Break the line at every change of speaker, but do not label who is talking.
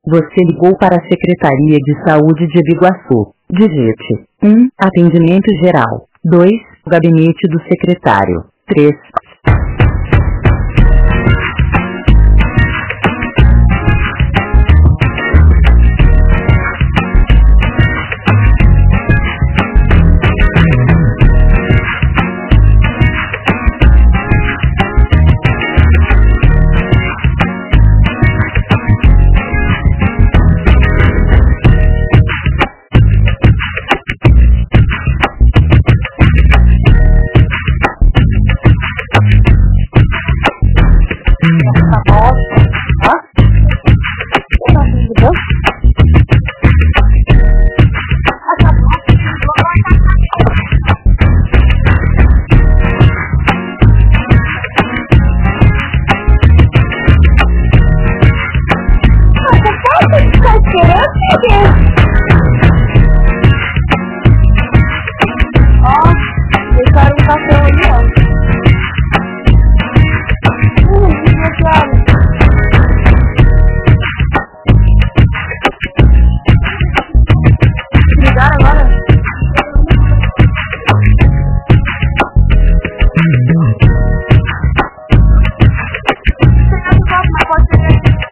Você ligou para a Secretaria de Saúde de Biguaçu. Digite 1. Atendimento geral. 2. Gabinete do secretário. 3.
Tá esperando,